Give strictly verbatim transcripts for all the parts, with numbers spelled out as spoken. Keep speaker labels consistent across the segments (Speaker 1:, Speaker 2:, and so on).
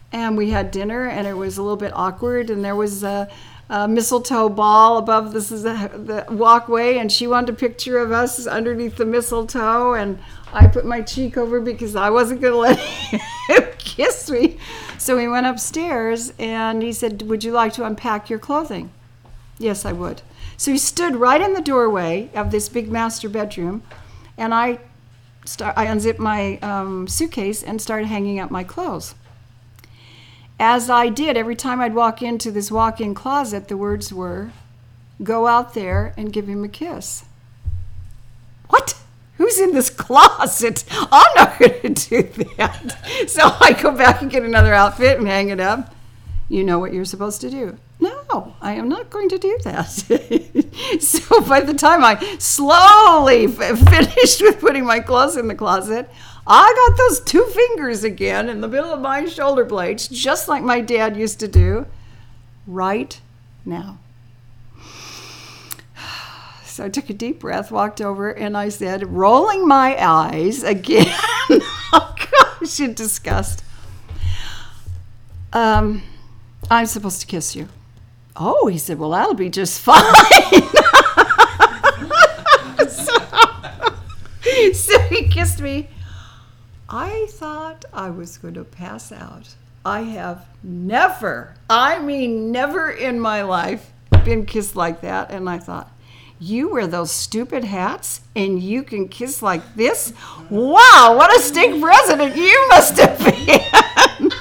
Speaker 1: and we had dinner, and it was a little bit awkward, and there was a, a mistletoe ball above this is a, the walkway, and she wanted a picture of us underneath the mistletoe, and I put my cheek over because I wasn't going to let him kiss me. So we went upstairs, and he said, would you like to unpack your clothing? Yes, I would. So he stood right in the doorway of this big master bedroom, and I, start, I unzipped my um, suitcase and started hanging up my clothes. As I did, every time I'd walk into this walk-in closet, the words were, go out there and give him a kiss. What? Who's in this closet? I'm not going to do that. So I go back and get another outfit and hang it up. You know what you're supposed to do. No, I am not going to do that. So by the time I slowly f- finished with putting my clothes in the closet, I got those two fingers again in the middle of my shoulder blades, just like my dad used to do, right now. So I took a deep breath, walked over, and I said, rolling my eyes again, oh gosh, in disgust, um, I'm supposed to kiss you. Oh, he said, well, that'll be just fine. so, so he kissed me. I thought I was going to pass out. I have never, I mean never in my life been kissed like that. And I thought, you wear those stupid hats and you can kiss like this? Wow, what a stink president you must have been.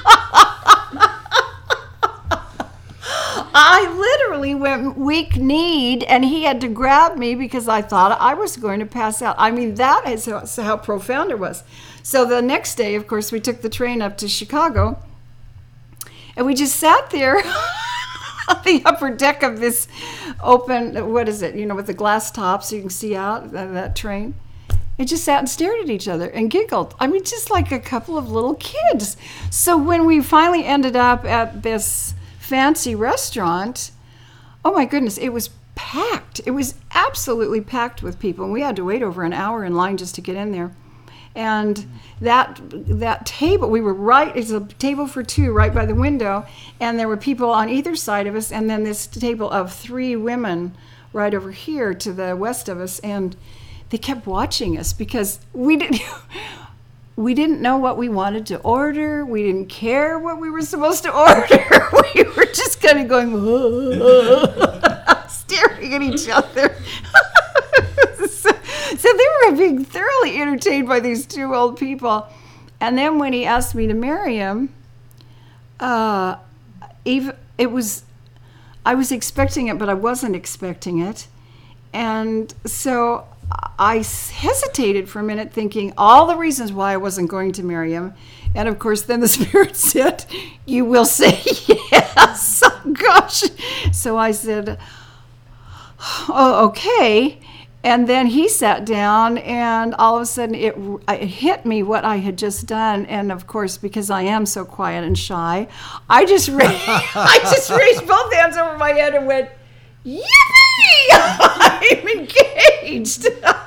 Speaker 1: I literally went weak-kneed, and he had to grab me because I thought I was going to pass out. I mean, that is how, how profound it was. So the next day, of course, we took the train up to Chicago, and we just sat there on the upper deck of this open, what is it, you know, with the glass top so you can see out that, that train. And just sat and stared at each other and giggled. I mean, just like a couple of little kids. So when we finally ended up at this fancy restaurant, oh my goodness, it was packed. It was absolutely packed with people, and we had to wait over an hour in line just to get in there. And that that table, we were right, it's a table for two right by the window, and there were people on either side of us, and then this table of three women right over here to the west of us, and they kept watching us because we didn't we didn't know what we wanted to order. We didn't care what we were supposed to order. We were just kind of going, staring at each other. so, so they were being thoroughly entertained by these two old people. And then when he asked me to marry him, uh, even, it was, I was expecting it, but I wasn't expecting it. And so I hesitated for a minute, thinking all the reasons why I wasn't going to marry him. And of course, then the Spirit said, you will say yes. Oh, gosh. So I said, oh, okay. And then he sat down, and all of a sudden it, it hit me what I had just done. And of course, because I am so quiet and shy, I just raised, I just raised both hands over my head and went, yippee! I'm engaged.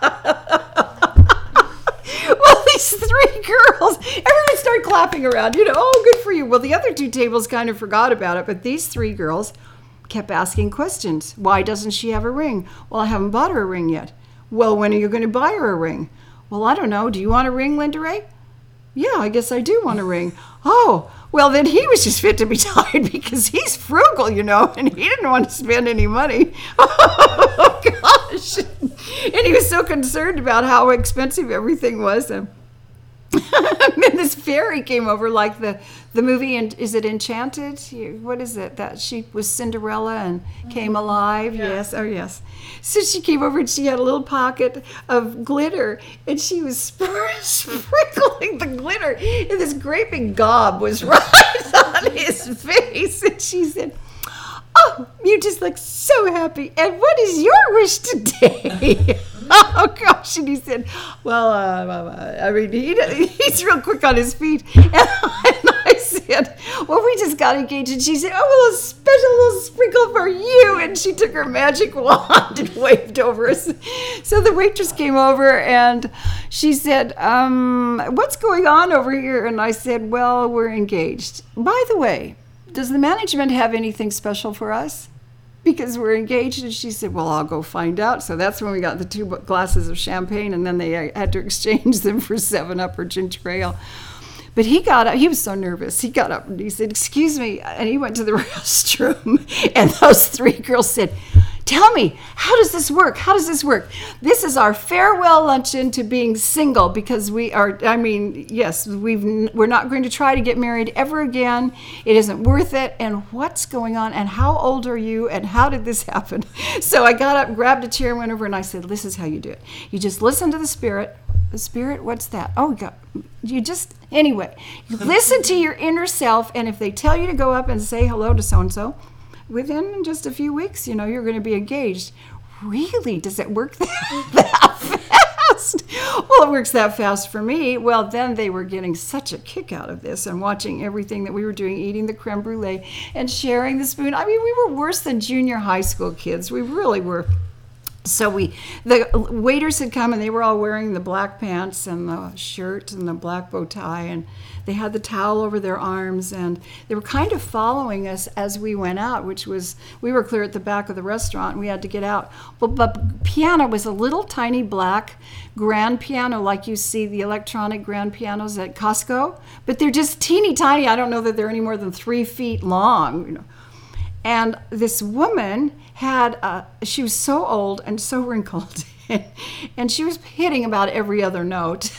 Speaker 1: Well, these three girls, everyone started clapping around, you know, oh, good for you. Well, the other two tables kind of forgot about it, but these three girls kept asking questions. Why doesn't she have a ring? Well, I haven't bought her a ring yet. Well, when are you going to buy her a ring? Well, I don't know. Do you want a ring, Linda Ray? Yeah, I guess I do want a ring. Oh, well, then he was just fit to be tied because he's frugal, you know, and he didn't want to spend any money. Oh, gosh. And he was so concerned about how expensive everything was. And then this fairy came over, like the, the movie, and is it Enchanted? What is it? That she was Cinderella and came alive? Yeah. Yes, oh yes. So she came over and she had a little pocket of glitter, and she was sprinkling the glitter, and this great big gob was right on his face. And she said, oh, you just look so happy. And what is your wish today? Oh, gosh. And he said, well, uh, I mean, he, he's real quick on his feet. And I said, well, well, we just got engaged. And she said, oh, well, a special little sprinkle for you. And she took her magic wand and waved over us. So the waitress came over and she said, um, what's going on over here? And I said, well, we're engaged. By the way, does the management have anything special for us? Because we're engaged. And she said, well, I'll go find out. So that's when we got the two glasses of champagne, and then they had to exchange them for seven up or ginger ale. But he got up, he was so nervous. He got up and he said, excuse me. And he went to the restroom, and those three girls said, tell me, how does this work? How does this work? This is our farewell luncheon to being single, because we are, I mean, yes, we've, we're not going to try to get married ever again. It isn't worth it. And what's going on? And how old are you? And how did this happen? So I got up, grabbed a chair, and went over, and I said, this is how you do it. You just listen to the Spirit. The Spirit, what's that? Oh, God. You just, anyway, you listen to your inner self, and if they tell you to go up and say hello to so-and-so, within just a few weeks, you know, you're going to be engaged. Really? Does it work that, that fast? Well, it works that fast for me. Well, then they were getting such a kick out of this and watching everything that we were doing, eating the creme brulee and sharing the spoon. I mean, we were worse than junior high school kids. We really were. So we, the waiters had come, and they were all wearing the black pants and the shirt and the black bow tie, and they had the towel over their arms, and they were kind of following us as we went out, which was, we were clear at the back of the restaurant, and we had to get out. But, but piano was a little tiny black grand piano, like you see the electronic grand pianos at Costco, but they're just teeny tiny. I don't know that they're any more than three feet long, you know. And this woman had, uh, she was so old and so wrinkled, and she was hitting about every other note.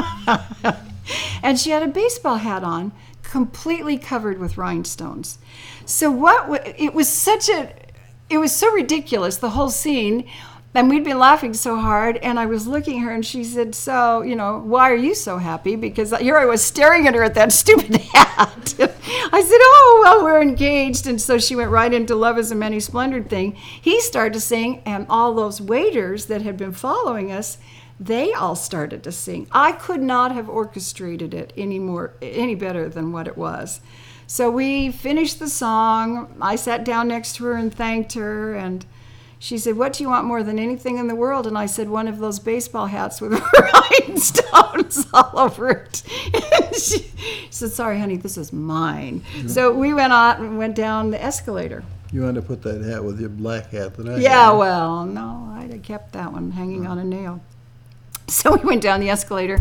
Speaker 1: And she had a baseball hat on, completely covered with rhinestones. So what, w- it was such a, it was so ridiculous, the whole scene. And we'd been laughing so hard, and I was looking at her, and she said, so, you know, why are you so happy? Because here I was staring at her at that stupid hat. I said, oh, well, we're engaged. And so she went right into Love is a Many Splendored thing. He started to sing, and all those waiters that had been following us, they all started to sing. I could not have orchestrated it any more, any better than what it was. So we finished the song. I sat down next to her and thanked her, and she said, what do you want more than anything in the world? And I said, one of those baseball hats with rhinestones all over it. And she, she said, sorry, honey, this is mine. Mm-hmm. So we went on and went down the escalator.
Speaker 2: You wanted to put that hat with your black hat that I
Speaker 1: Yeah,
Speaker 2: had.
Speaker 1: well, no, I'd have kept that one hanging mm-hmm. on a nail. So we went down the escalator.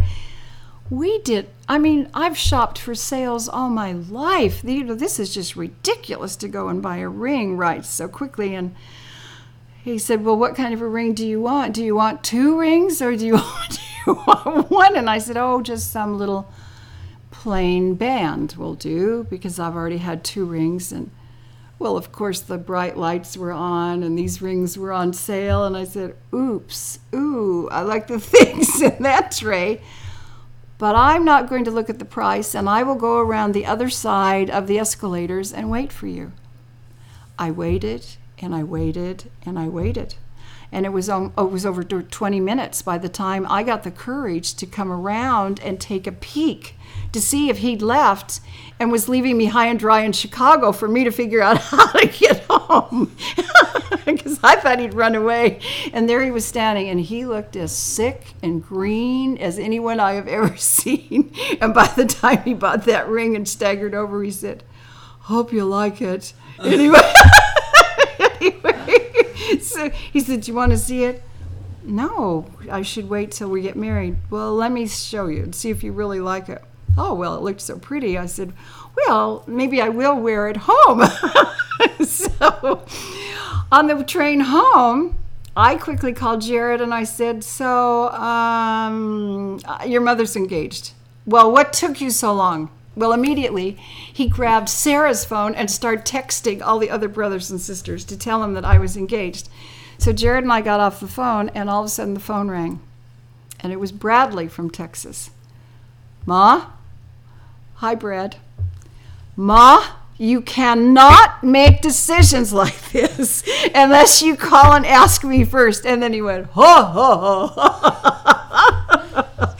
Speaker 1: We did, I mean, I've shopped for sales all my life. You know, this is just ridiculous to go and buy a ring right so quickly. And he said, well, what kind of a ring do you want? Do you want two rings, or do you want, do you want one? And I said, oh, just some little plain band will do, because I've already had two rings. And, well, of course, the bright lights were on, and these rings were on sale. And I said, oops, ooh, I like the things in that tray. But I'm not going to look at the price, and I will go around the other side of the escalators and wait for you. I waited. And I waited, and I waited. And it was, um, it was over twenty minutes by the time I got the courage to come around and take a peek to see if he'd left and was leaving me high and dry in Chicago for me to figure out how to get home. Because I thought he'd run away. And there he was standing, and he looked as sick and green as anyone I have ever seen. And by the time he bought that ring and staggered over, he said, hope you like it. Anyway. Anyway, so he said, do you want to see it? No, I should wait till we get married. Well, let me show you and see if you really like it. Oh, well, it looked so pretty. I said, well, maybe I will wear it home. So on the train home, I quickly called Jared, and I said, so um, your mother's engaged. Well, what took you so long? Well, immediately, he grabbed Sarah's phone and started texting all the other brothers and sisters to tell them that I was engaged. So Jared and I got off the phone, and all of a sudden the phone rang. And it was Bradley from Texas. Ma? Hi, Brad. Ma, you cannot make decisions like this unless you call and ask me first. And then he went, ho, ho, ho.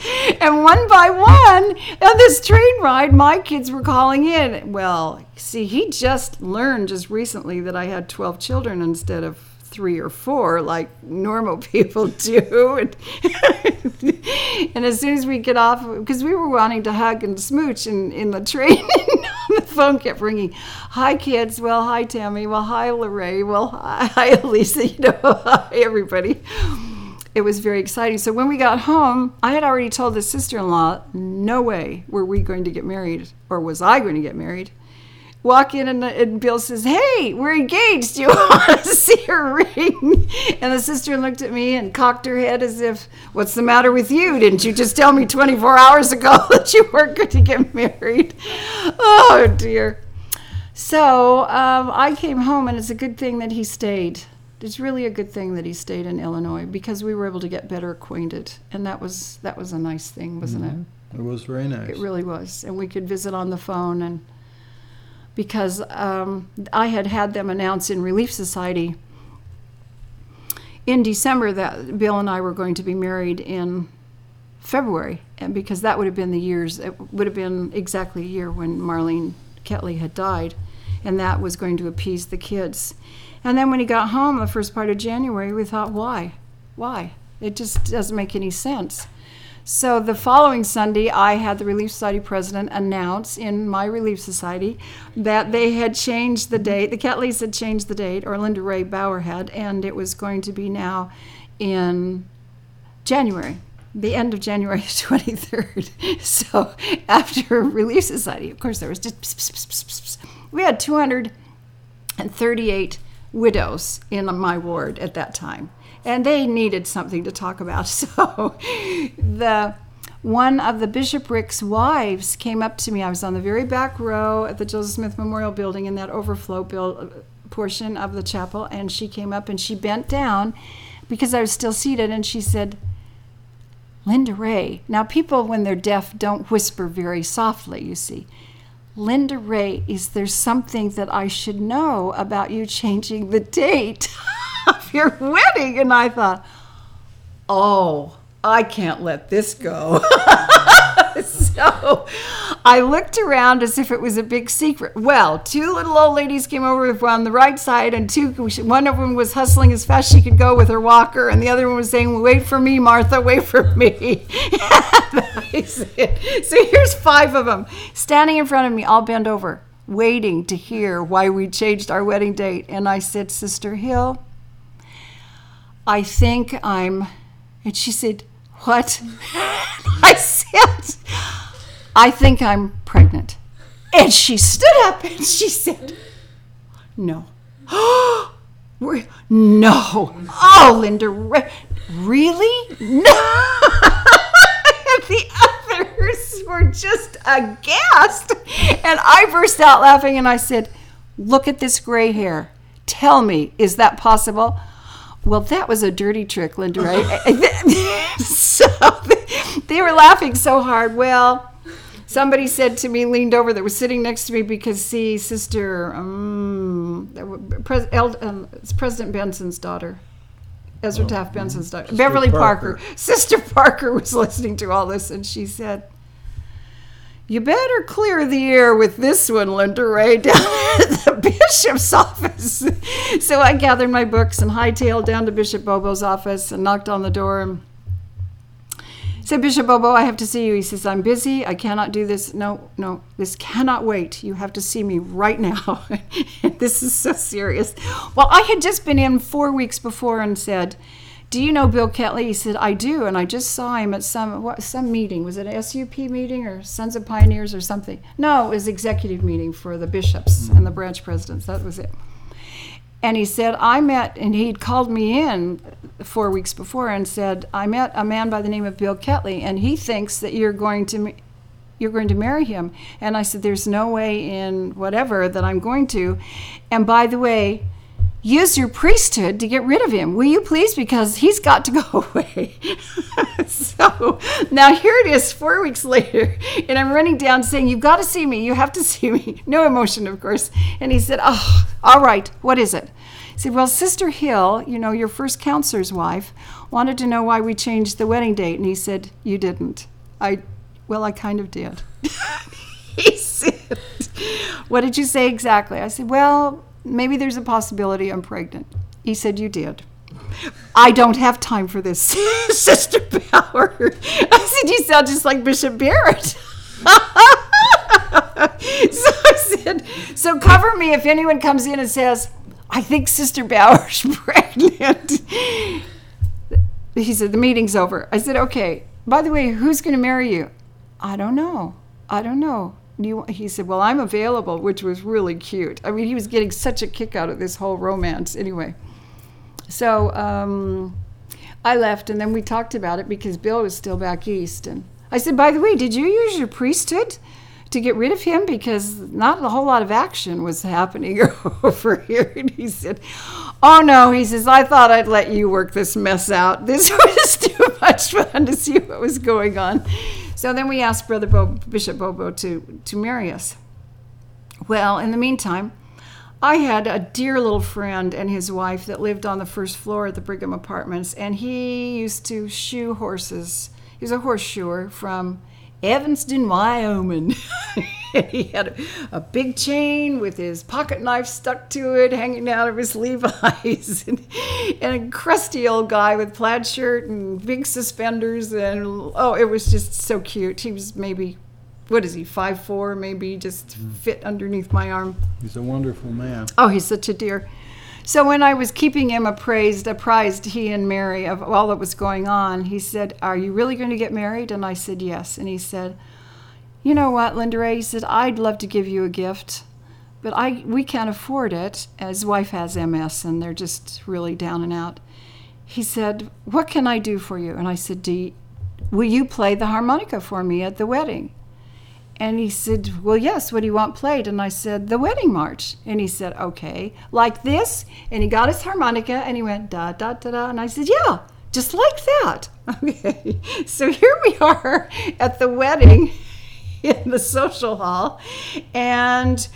Speaker 1: And one by one, on this train ride, my kids were calling in. Well, see, he just learned just recently that I had twelve children instead of three or four, like normal people do. And, and as soon as we get off, because we were wanting to hug and smooch in, in the train, the phone kept ringing. Hi, kids. Well, hi, Tammy. Well, hi, Lorraine. Well, hi, hi, Elisa. You know, hi, everybody. It was very exciting. So when we got home, I had already told the sister-in-law, no way were we going to get married, or was I going to get married. Walk in and, and Bill says, hey, we're engaged. Do you want to see her ring? And the sister looked at me and cocked her head as if, what's the matter with you? Didn't you just tell me twenty-four hours ago that you weren't going to get married? Oh, dear. So um, I came home, and it's a good thing that he stayed. It's really a good thing that he stayed in Illinois, because we were able to get better acquainted. And that was that was a nice thing, wasn't
Speaker 2: Mm-hmm. It was very nice.
Speaker 1: it? It really was. And we could visit on the phone, and because um, I had had them announce in Relief Society in December that Bill and I were going to be married in February, and because that would have been the years, it would have been exactly a year when Marlene Ketley had died, and that was going to appease the kids. And then when he got home the first part of January, we thought, why? Why? It just doesn't make any sense. So the following Sunday, I had the Relief Society president announce in my Relief Society that they had changed the date. The Ketleys had changed the date, or Linda Ray Bauer had, and it was going to be now in January, the end of January twenty-third. So after Relief Society, of course, there was just, pss, pss, pss, pss, pss. We had two hundred thirty-eight widows in my ward at that time. And they needed something to talk about. So the one of the bishoprics' wives came up to me. I was on the very back row at the Joseph Smith Memorial Building in that overflow build, portion of the chapel. And she came up and she bent down because I was still seated. And she said, Linda Ray. Now, people, when they're deaf, don't whisper very softly, you see. Linda Ray, is there something that I should know about you changing the date of your wedding? And I thought, oh, I can't let this go. So I looked around as if it was a big secret. Well, two little old ladies came over on the right side, and two, one of them was hustling as fast as she could go with her walker, and the other one was saying, wait for me, Martha, wait for me. I said, so here's five of them standing in front of me, all bent over, waiting to hear why we changed our wedding date. And I said, Sister Hill, I think I'm, and she said, what? I said, I think I'm pregnant. And she stood up and she said, no. We're, no. Oh, Linda, re- really? No. And the others were just aghast. And I burst out laughing and I said, look at this gray hair. Tell me, is that possible? Well, that was a dirty trick, Linda, right? So they were laughing so hard. Well, somebody said to me, leaned over, that was sitting next to me, because, see, Sister, um, Pres- El- um, it's President Benson's daughter, Ezra oh, Taft Benson's daughter,
Speaker 2: Sister
Speaker 1: Beverly Parker.
Speaker 2: Parker.
Speaker 1: Sister Parker was listening to all this, and she said, you better clear the air with this one, Linda Ray, down at the bishop's office. So I gathered my books and hightailed down to Bishop Bobo's office and knocked on the door and said, Bishop Bobo, I have to see you. He says, I'm busy. I cannot do this. No, no, this cannot wait. You have to see me right now. This is so serious. Well, I had just been in four weeks before and said, do you know Bill Ketley? He said, I do, and I just saw him at some what, some meeting. Was it an S U P meeting or Sons of Pioneers or something? No, it was executive meeting for the bishops and the branch presidents. That was it. And he said, I met, and he'd called me in four weeks before and said, I met a man by the name of Bill Ketley, and he thinks that you're going to you're going to marry him. And I said, there's no way in whatever that I'm going to. And by the way, use your priesthood to get rid of him, will you please? Because he's got to go away. So now here it is, four weeks later, and I'm running down saying, you've got to see me. You have to see me. No emotion, of course. And he said, oh, all right. What is it? He said, well, Sister Hill, you know, your first counselor's wife, wanted to know why we changed the wedding date. And he said, you didn't. I, well, I kind of did. He said, what did you say exactly? I said, well, maybe there's a possibility I'm pregnant. He said, you did. I don't have time for this, Sister Bauer. I said, you sound just like Bishop Barrett. So I said, so cover me if anyone comes in and says, I think Sister Bauer's pregnant. He said, the meeting's over. I said, okay, by the way, who's going to marry you? I don't know. I don't know. You, he said, well, I'm available, which was really cute. I mean, he was getting such a kick out of this whole romance anyway. So um, I left, and then we talked about it because Bill was still back east. And I said, by the way, did you use your priesthood to get rid of him? Because not a whole lot of action was happening over here. And he said, oh, no. He says, I thought I'd let you work this mess out. This was too much fun to see what was going on. So then we asked Brother Bo- Bishop Bobo to, to marry us. Well, in the meantime, I had a dear little friend and his wife that lived on the first floor at the Brigham Apartments, and he used to shoe horses. He was a horse shoer from Evanston, Wyoming. He had a, a big chain with his pocket knife stuck to it, hanging out of his Levi's, and, and a crusty old guy with plaid shirt and big suspenders, and oh, it was just so cute. He was maybe, what is he, five foot four, maybe just fit underneath my arm.
Speaker 2: He's a wonderful man.
Speaker 1: Oh, he's such a dear. So when I was keeping him appraised, apprised, he and Mary, of all that was going on, he said, are you really going to get married? And I said, yes. And he said, you know what, Linda Ray, he said, I'd love to give you a gift, but I we can't afford it. His wife has M S, and they're just really down and out. He said, what can I do for you? And I said, do you, will you play the harmonica for me at the wedding? And he said, well, yes, what do you want played? And I said, the wedding march. And he said, okay, like this? And he got his harmonica, and he went, da, da, da, da. And I said, yeah, just like that. Okay, so here we are at the wedding in the social hall, and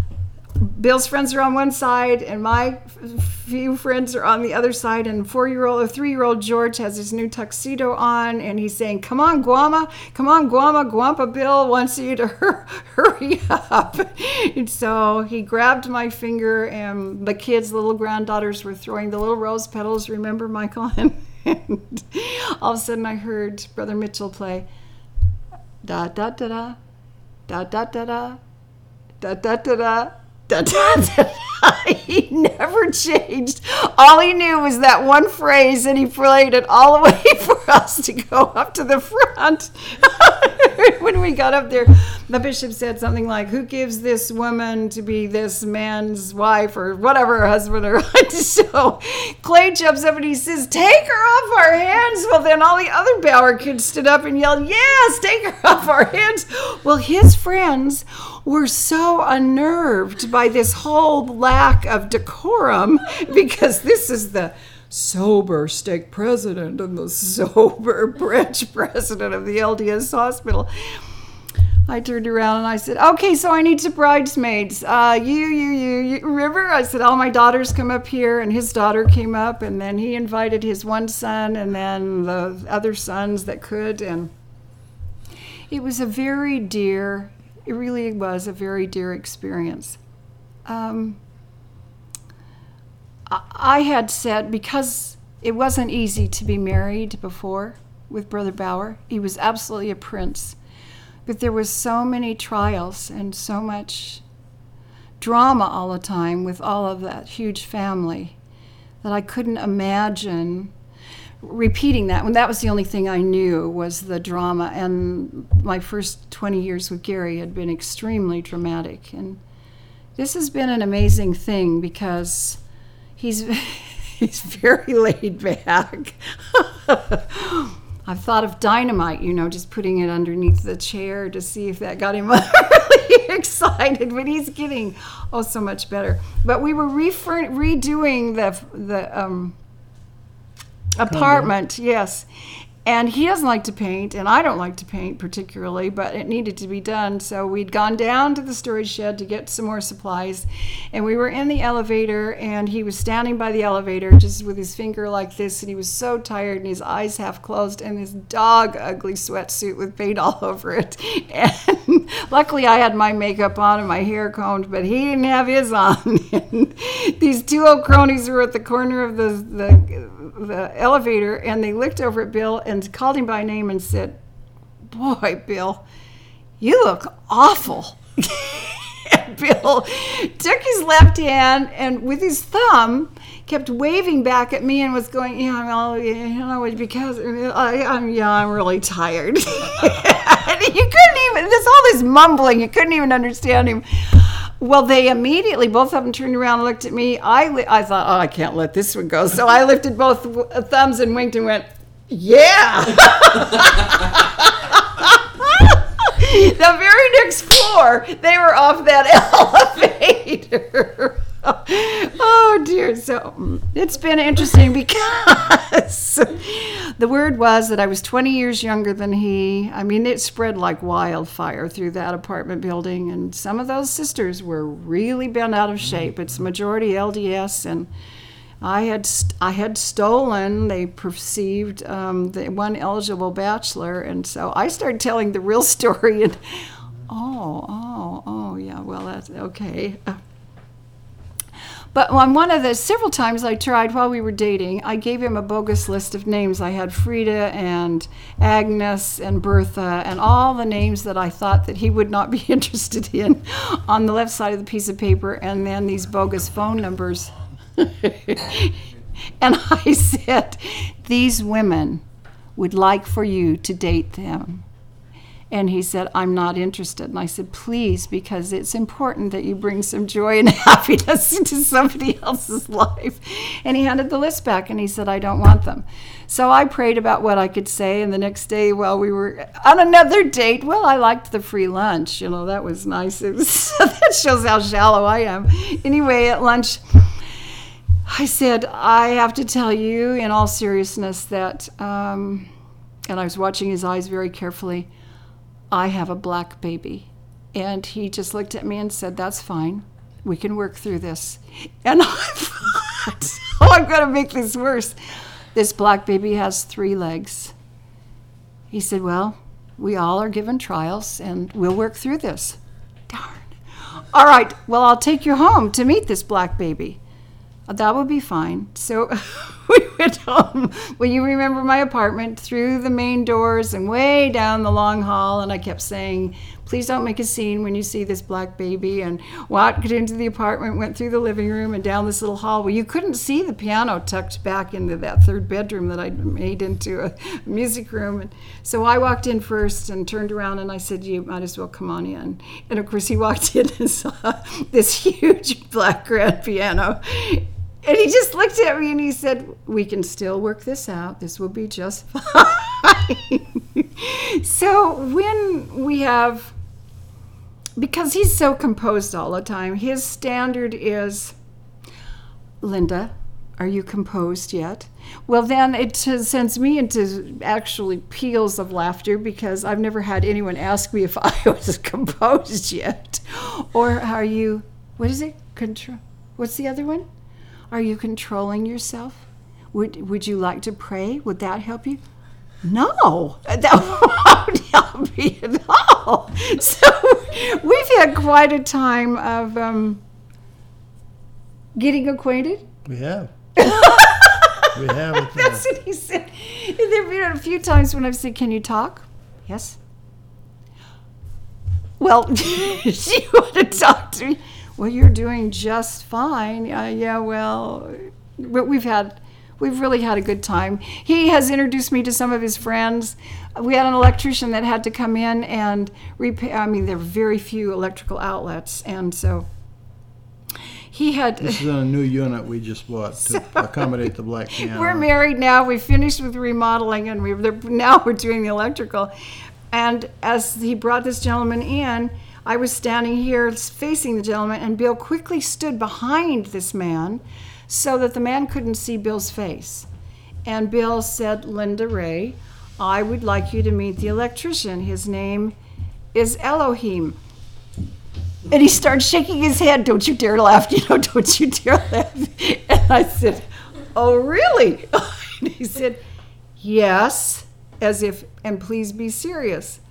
Speaker 1: Bill's friends are on one side, and my few friends are on the other side, and four-year-old or three-year-old George has his new tuxedo on, and he's saying, come on, Guama, come on, Guama, Guampa Bill wants you to hur- hurry up. And so he grabbed my finger, and the kids, the little granddaughters, were throwing the little rose petals, remember, Michael? And, and all of a sudden I heard Brother Mitchell play, da da da da, da da da da, da da da da. Da, da, da. He never changed. All he knew was that one phrase, and he played it all the way for us to go up to the front. When we got up there, the bishop said something like, who gives this woman to be this man's wife, or whatever, her husband, or so Clay jumps up and he says, take her off our hands. Well, then all the other Bauer kids stood up and yelled, yes, take her off our hands. Well, his friends were so unnerved by this whole lack of decorum, because this is the sober stake president and the sober branch president of the L D S hospital. I turned around and I said, okay, so I need some bridesmaids. Uh, you, you, you, you, River. I said, all my daughters come up here, and his daughter came up, and then he invited his one son and then the other sons that could, and it was a very dear, it really was a very dear experience. Um, I had said, because it wasn't easy to be married before with Brother Bauer, he was absolutely a prince, but there was so many trials and so much drama all the time with all of that huge family that I couldn't imagine repeating that. When that was the only thing I knew was the drama, and my first twenty years with Gary had been extremely dramatic. And this has been an amazing thing because he's he's very laid back. I've thought of dynamite, you know, just putting it underneath the chair to see if that got him really excited, but he's getting, oh, so much better. But we were refur- redoing the the um, apartment, yes, And he doesn't like to paint, and I don't like to paint particularly, but it needed to be done. So we'd gone down to the storage shed to get some more supplies, and we were in the elevator, and he was standing by the elevator just with his finger like this, and he was so tired, and his eyes half closed, and this dog ugly sweatsuit with paint all over it. And luckily I had my makeup on and my hair combed, but he didn't have his on. And these two old cronies were at the corner of the, the the elevator, and they looked over at Bill and called him by name and said, "Boy, Bill, you look awful." And Bill took his left hand and with his thumb kept waving back at me and was going, "Yeah, well, you know, because I, I'm, yeah, I'm really tired." And you couldn't even, there's all this mumbling, you couldn't even understand him. Well, they immediately, both of them turned around and looked at me. I, li- I thought, oh, I can't let this one go. So I lifted both w- thumbs and winked and went, "Yeah." The very next floor, they were off that elevator. Oh, dear. So it's been interesting because the word was that I was twenty years younger than he. I mean, it spread like wildfire through that apartment building, and some of those sisters were really bent out of shape. It's majority L D S, and I had st- I had stolen, they perceived, um, the one eligible bachelor, and so I started telling the real story, and oh, oh, oh, yeah, well, that's okay. But on one of the several times I tried while we were dating, I gave him a bogus list of names. I had Frida and Agnes and Bertha and all the names that I thought that he would not be interested in on the left side of the piece of paper, and then these bogus phone numbers. And I said, "These women would like for you to date them." And he said, "I'm not interested." And I said, "Please, because it's important that you bring some joy and happiness into somebody else's life." And he handed the list back and he said, "I don't want them." So I prayed about what I could say. And the next day, while we were on another date, well, I liked the free lunch. You know, that was nice. It was, that shows how shallow I am. Anyway, at lunch, I said, "I have to tell you in all seriousness that," um, and I was watching his eyes very carefully, "I have a black baby." And he just looked at me and said, "That's fine. We can work through this." And I thought, oh, I'm going to make this worse. "This black baby has three legs." He said, "Well, we all are given trials, and we'll work through this." Darn. "All right, well, I'll take you home to meet this black baby." "That would be fine." So we went home. Well, you remember my apartment, through the main doors and way down the long hall. And I kept saying, "Please don't make a scene when you see this black baby." And walked into the apartment, went through the living room and down this little hall. Well, you couldn't see the piano tucked back into that third bedroom that I'd made into a music room. And so I walked in first and turned around and I said, "You might as well come on in." And of course he walked in and saw this huge black grand piano. And he just looked at me and he said, "We can still work this out. This will be just fine." So when we have, because he's so composed all the time, his standard is, "Linda, are you composed yet?" Well, then it sends me into actually peals of laughter because I've never had anyone ask me if I was composed yet. Or are you, what is it? Control. What's the other one? Are you controlling yourself? Would Would you like to pray? Would that help you? No, that won't help me at all. So we've had quite a time of um, getting acquainted.
Speaker 2: We have. We have.
Speaker 1: That's what he said. There have been a few times when I've said, "Can you talk?" "Yes." "Well, she want to talk to me." "Well, you're doing just fine." Uh, yeah, well, but we've had, we've really had a good time. He has introduced me to some of his friends. We had an electrician that had to come in and repair. I mean, there were very few electrical outlets, and so he had.
Speaker 2: This is on a new unit we just bought to so, accommodate the black piano.
Speaker 1: We're married now. We finished with remodeling, and we now we're doing the electrical. And as he brought this gentleman in, I was standing here facing the gentleman, and Bill quickly stood behind this man so that the man couldn't see Bill's face. And Bill said, "Linda Ray, I would like you to meet the electrician. His name is Elohim. And he started shaking his head. Don't you dare laugh, you know, don't you dare laugh. And I said, oh, really? And he said, yes, as if, and please be serious.